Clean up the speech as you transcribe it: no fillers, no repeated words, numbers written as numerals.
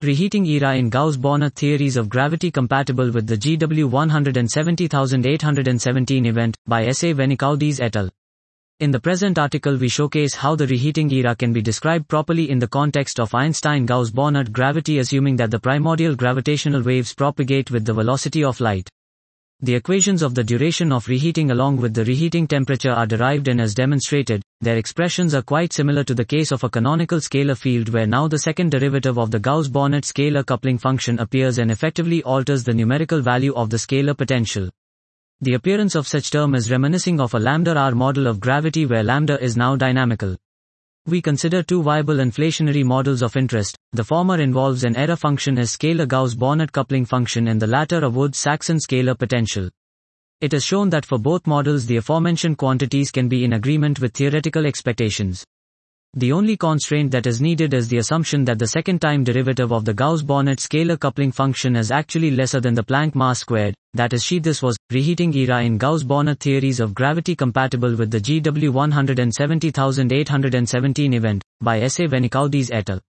Reheating era in Gauss-Bonnet theories of gravity compatible with the GW 170817 event, by S.A. Venicoudis et al. In the present article we showcase how the reheating era can be described properly in the context of Einstein-Gauss-Bonnet gravity, assuming that the primordial gravitational waves propagate with the velocity of light. The equations of the duration of reheating along with the reheating temperature are derived, and as demonstrated, their expressions are quite similar to the case of a canonical scalar field, where now the second derivative of the Gauss-Bonnet scalar coupling function appears and effectively alters the numerical value of the scalar potential. The appearance of such term is reminiscing of a lambda-r model of gravity where lambda is now dynamical. We consider two viable inflationary models of interest. The former involves an error function as scalar Gauss-Bonnet coupling function and the latter a Woods-Saxon scalar potential. It is shown that for both models the aforementioned quantities can be in agreement with theoretical expectations. The only constraint that is needed is the assumption that the second-time derivative of the Gauss-Bonnet scalar coupling function is actually lesser than the Planck mass squared, that is this was, reheating era in Gauss-Bonnet theories of gravity compatible with the GW 170817 event, by S.A. Venicoudis et al.